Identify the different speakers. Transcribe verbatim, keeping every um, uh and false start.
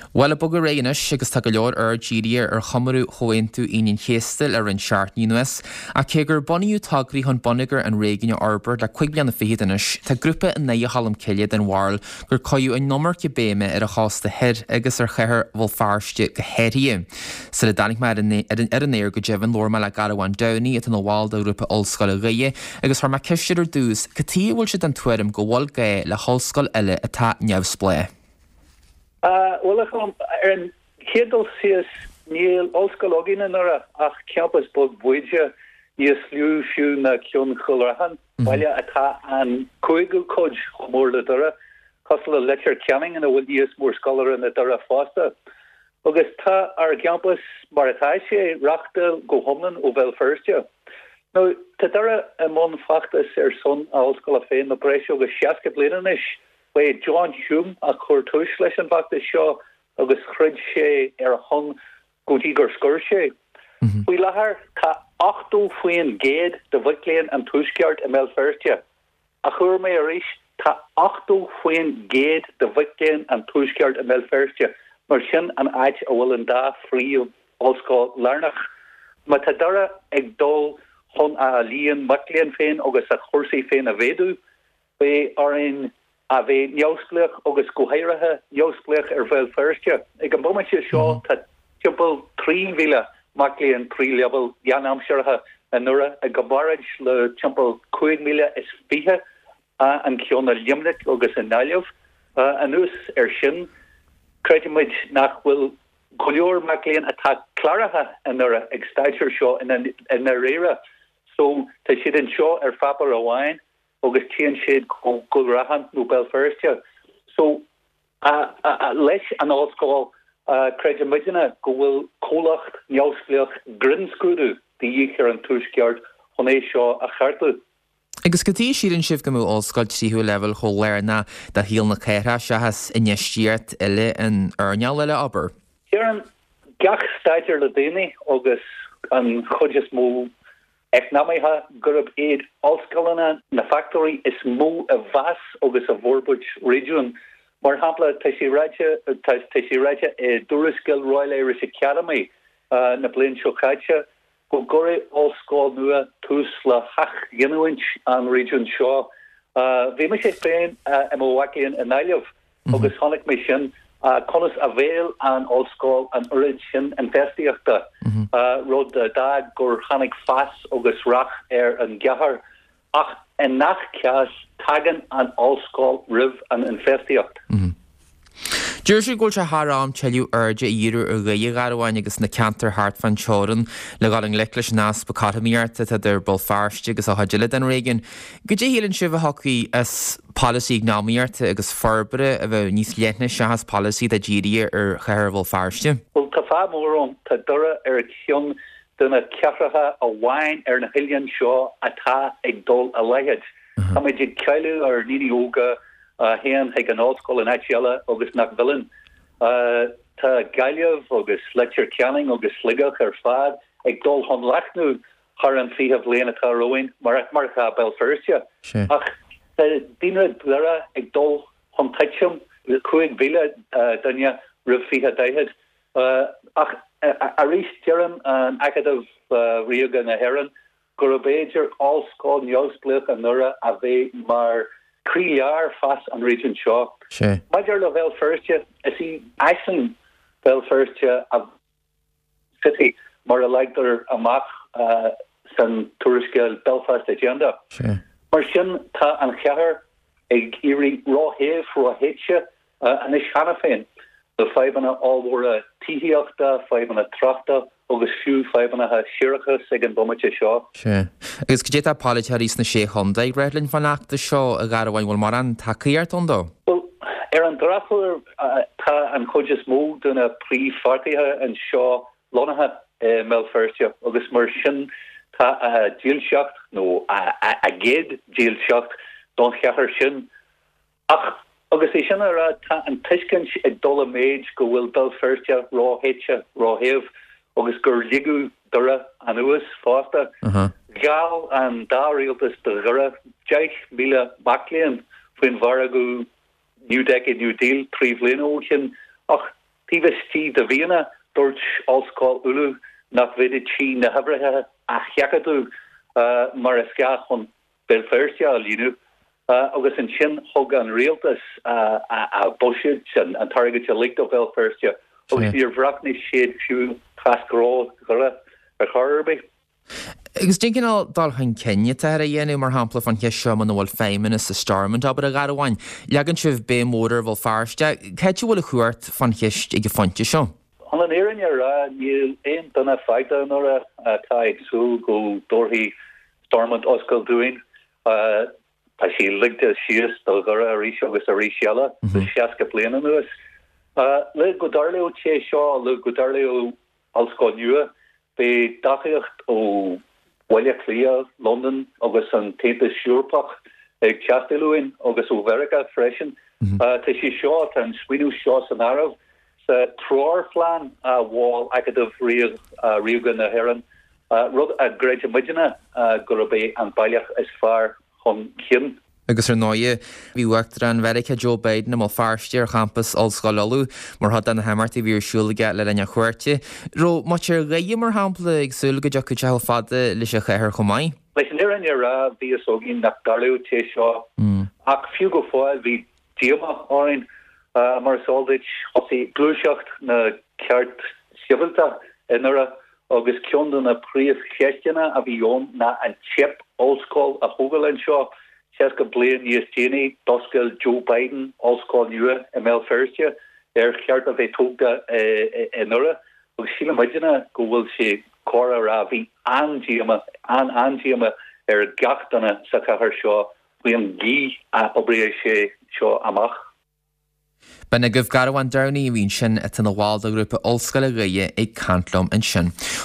Speaker 1: Well a bugger réanis agus tá go leor ar ddíria ar chamarú chohaintú inon chéastal ar an seart nínuas a cégur bonniú tagraí chun bonnigar an réigiine arbor le chuig blianana fihédanis tá grúpa in naige hallam ciliad an bhil gur coiú an nomar go béime ar a chásta head agus ar cheithir bhil fearste go héiríe. Sa le danig mar ar an éir go deimhan lorma le garháin daoine at an bháil do grúpa olscoil a réie agus thar mar cisteir ar dús catí bhfuil si den tuairim go bhil gae le hallscoil eile atá neamhsplé.
Speaker 2: Uh, well, I'm an Hegel says Neil Olskalogin and Nora ach campus bug Voyager Yes Liu Shu na Kyun Khulrahan while ata and Koigul Koj more the Dora Hustle lecture coming and a will use more scholar in the Dora Foster. Augusta our campus Maratashi Rachtel go Homlan Ovel first year. Now Tadara among factors er son Olskala Fain the Brescia the Shaska Blenanish. By John Hume a Cortush lesson back the show agus chrid sé ar hon gotígur skur sé. We lahar ta achto fuin géad de Wicklean and Tushkart in Melfertia. A chur me a rish ta achto fuin géad de Wicklean and Tushkart in Melfertia. Mar sin an ait a will and da free Olsko Larnach. Matadara ag dol hon a lian Wicklean fein agus a chursi fein a vedu. We are in a bheith neosplech agus gohéirethe neosplech ar bhfuil firstja. Ag an bommetje seo tá timpel trí vile maclíon trí level Janamseirthe an nura a gobarage le timpel cuig mille is fihe an cionna limnic agus an naliamh an ús ar sin creidimiid nach bhfuil goleor maclíon atá clarathe an nura ag staidseir seo in a réire. So tá siad an seo ar fapar a bhhain agus tían siad go rahan nó Belfirstia. So uh, uh, leis an ádscoil uh, creid midina go bhfuil cólacht neamhsplech grinscrúdú de dhíchar an túisceart chun é seo a chartú.
Speaker 1: Agus go dtí siad an sibh go mú óscoil tíú level cho léirna de híal na chéire se has inistíart eile an airneall eile aber.
Speaker 2: Hier an gach staidir le déine agus an chuidir mó Economiha gurub aid Olskalana na factory is mo a vas agus a Vorbuch region. Mar hapla Teshiraja Teshiraja e Duraskill Royal Irish Academy uh, na Blaine Shokacha go gore Olskal nua tusla hach genuinch an region Shaw. Uh vi me sé féin uh, Emowakian and Nailev agus honig mission Uh, Conas Avail and Olskol and Origin and Festiachta uh, rod uh, dag gur hannig fas agus rach er and gahar ach en nach kias tagan and Olskol riv and Festiacht.
Speaker 1: Dúirsú gúil se thráim teiliú airde íru ar gaige garháin agus na ceantar hart fan teoran le gáling leiclis nás ba catamíarta tá idir bol fearste agus a haideile den réigen. Go dtí hílann sibh hocaí as policy gnámíarta agus forbre a bheith níos leithne se has policy de ddíri ar cheithir bhil fearste?
Speaker 2: Well, tá fá mórón tá dura ar cion duna ceathratha a bhain ar na hilian seo atá ag dul a leithead. Tá méid ag ceilú ar níní óga Uh, hen heag an ádscoil in Aitiala agus nach villain. Uh, tá gaileamh agus lecture ceanning agus sligach ar fad ag dul hon lechnú char an fihe bbliana atá roin mar mar cha Belfirstia.
Speaker 1: Sure.
Speaker 2: Ach dínra dlera ag dul hon teitiam cuaig vile uh, dunne rih fihe daihead. Uh, ach a rís tíran an acadh uh, riaga na heran gur a béidir allscoil neamhsplech an nura a bheith mar Crear fast on region Shaw.
Speaker 1: Sure.
Speaker 2: Major Lovell first year, I see Ashton Bell first year of city more like their amach uh some tourist girl Belfast agenda.
Speaker 1: Sure.
Speaker 2: Marshin ta an Chahar ag iri raw hair for a hitcha uh and is Hannafin. The five and a all were a tihiachta, five and a trachta, agus fiú five and a ha shirachas ag an bomacha Shaw.
Speaker 1: Sure. Agus go dé tá páirís na sé Honda ag réitlinn fanachta seo a garhhain bhfuil mar an takeíart an dó?
Speaker 2: Well, ar an drafur uh, tá an chuidir mó duna prí fartaithe an seo lonathe uh, Melfirstia agus mar sin tá a díalseacht nó a, a, a géad díalseacht don cheathar sin. Ach agus é sin ar tá an tuiscin ag dul a méid go bhfuil Belfirstia rá héitse rá héamh agus gur ligu dura an uas fásta.
Speaker 1: Uh-huh.
Speaker 2: Gal an dáríaltas de ghura deich míle bacléan faoin bhar go New Decade, New Deal, trí bhliain óchin ach Pívestí de Vienna dort allscoil ulu nach viidir tí na habrathe a cheacadú mar a sceach chun Belfirsia a línu agus an sin thug an rialtas a buisiid an target a licht of Belfirsia agus níor bhrachní siad fiú chascrá gore a chorbe.
Speaker 1: Agus dincinál dal chun cenne a dhéanú mar hapla fan ceisio man bhfuil féimin is sa starman aber a garháin. Legan sibh bé mór bhil fearste, Ceitte bhfuil a chuirt fan cheist ag fonte seo?
Speaker 2: An an éan ar níl éon donna feita nó a tá agsú go dúirthaí starmant oscail dúin tá sí ligte sios dal gore a ríis agus a ríisiala sa seaca bliana nuas. Le go darleo té seo le go darleo allscoil nua be dachaocht ó Wile Clia, London, agus an Taintas Siúrpach ag Chasteluin, agus ó Verica freisin. Tá sí seo an swinú seo san Arab sa troir flan a bháil agadamh riúgan na heran. Rud a greide midina gur bé an bailach is fear chun cin.
Speaker 1: Agus ar náide bhí uachtar an Verica Joe Biden am fearste ar campus allscoilú mar had an hamartí bhí siúlaige le lenne chuirte. Ro má ar réige mar hapla ag súla go deach te fada leis a chéir chomáid?
Speaker 2: Leis an éan ar bhí óginn nach darliú té seo ach fiú go fáil bhí díama áin mar soldait hosí glúiseacht na ceart sibalta inara agus ceandan na príomh cheistena a bhí ón na an chip allscoil a thugail seo. Cheska blian níos tíine doscail Joe Biden allscoil nua i Belfirsia ar cheart a bheith tógta inura agus síle midina go bhfuil sé córa ra bhí andíama an andíama ar gachtainna sa chathair seo bhíon gí a obair sé seo amach.
Speaker 1: Bena goibh garháin dearnaí bhín sin at an bháil a grúpa allscoil a réige ag cantlom an sin.